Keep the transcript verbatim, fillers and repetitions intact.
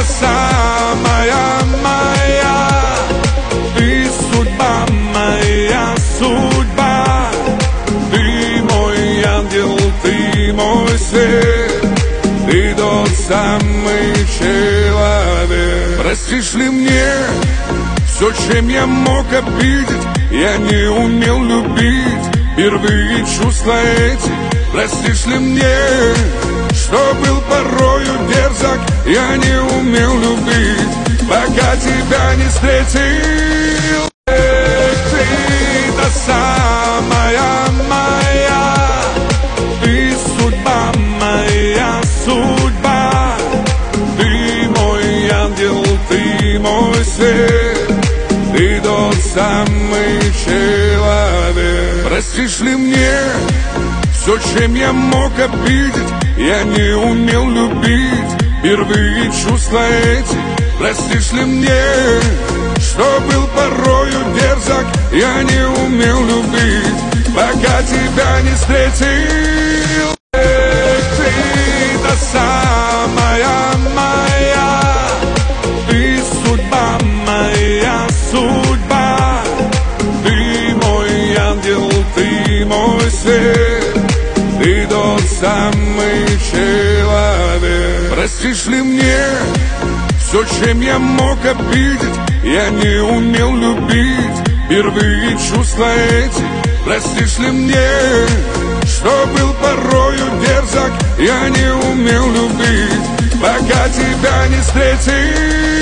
самая моя, ты судьба, моя судьба, ты мой ангел, ты мой свет, ты тот самый человек. Простишь ли мне все, чем я мог обидеть? Я не умел любить впервые чувства эти. Простишь ли мне, что был порою дерзок? Я не умел любить, пока тебя не встретил. Ты та самая моя, ты судьба, моя судьба, ты мой ангел, ты мой свет, ты тот самый человек. Простишь ли мне все, чем я мог обидеть? Я не умел любить впервые чувства эти. Простишь ли мне, что был порою дерзок? Я не умел любить, пока тебя не встретил. Ты та самая моя, ты судьба, моя судьба, ты мой ангел, ты мой свет, ты тот самый человек. Простишь ли мне все, чем я мог обидеть? Я не умел любить впервые чувства эти. Простишь ли мне, что был порою дерзок? Я не умел любить, пока тебя не встретил.